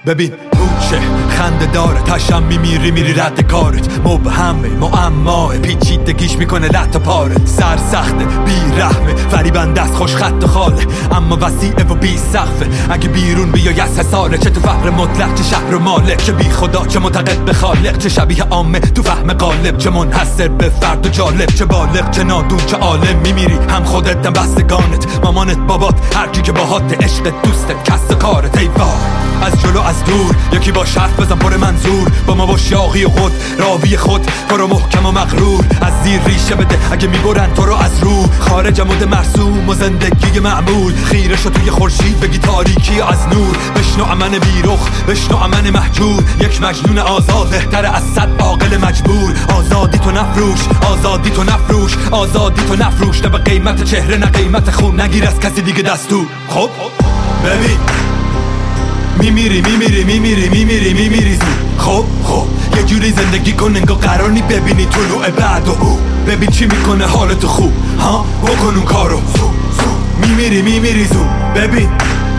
ببین چه خنده داره، تشم میری رد کارت، مبهمه معماه، پیچیدگیش میکنه لط پارت، سر سخته بیرحمه، فریبنده است خوش خط و خاله، اما وسیعه و بی سقفه. اگه بیرون بیای از حصاره، چه تو فقر مطلق چه شهر و مالک، چه بی خدا چه معتقد به خالق، چه شبیه عامه تو فهم غالب، چه منحصر به فرد و جالب، چه بالغ چه نادون چه عالم. میمیری هم خودت هم بستگانت، مامانت بابات هر کی که باهات، عشق دوستت کس کارت. ای وای از جلو از دور یکی با شرط بزن پر منظور، با ما با شاقی و خود راوی خود برو محکم و مغرور، از زیر ریشه بده اگه میبرن تو رو از رو، خارج مد مرسوم و زندگی معمول، خیره شو توی خورشید بگی تاریکی از نور، بشنو امن بیرخ بشنو امن محجور، یک مجنون آزاده تر از 100 عاقل مجبور. آزادی تو نفروش آزادی تو نفروش آزادی تو نفروش، نه به قیمت چهره نه قیمت خون، نگیر از کسی دیگه دستور. خب ببین میمیری زود. خب یه جوری زندگی کن انگار قرار نی ببینی طلوع بعد و او، ببین چی میکنه حالتو خوب ها، بکن اون کارو. میمیری زود. ببین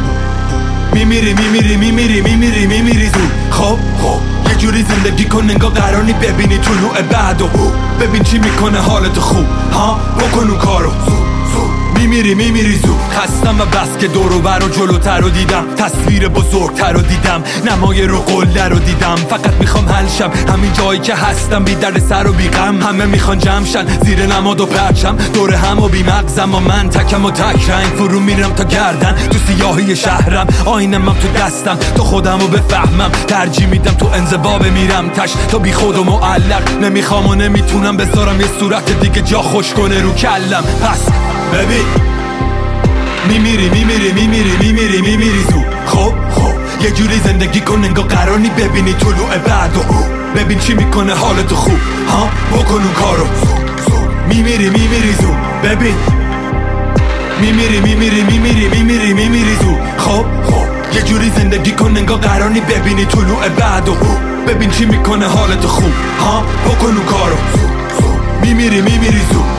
میمیری زود. خب یه جوری زندگی کن انگار قرار نی ببینی طلوع بعد و او، ببین چی میکنه حالتو خوب ها، بکن اون کارو. میمیری زود. خستم و بس که دور و بر و جلوتر رو دیدم، تصویر بزرگتر رو دیدم، نمای رو قله رو دیدم، فقط میخوام حل شم همین جایی که هستم، بی درد سر و بی غم. همه میخوان جمع شن زیر نماد و پرچم، دور هم و بی مغزم و من تکم و تک رنگ، فرو میرم تا گردن تو سیاهی شهرم، آینم تو دستم تو خودم رو بفهمم، ترجیح میدم تو انزوا بمیرم تش تا بی خود و معلق، نمیخوام و نمیتونم بذارم یه صورت دیگه جا خوش کنه رو کلم. پس ببین میمیری زود. خب یه جوری زندگی کن انگار قرار نی ببینی طلوع بعد و او، ببین چی میکنه حالتو خوب ها، بکن اون کارو. میمیری زود. ببین میمیری زود. خب یه جوری زندگی کن انگار قرار نی ببینی طلوع بعد و او، ببین چی میکنه حالتو خوب ها، بکن اون کارو. میمیری زود.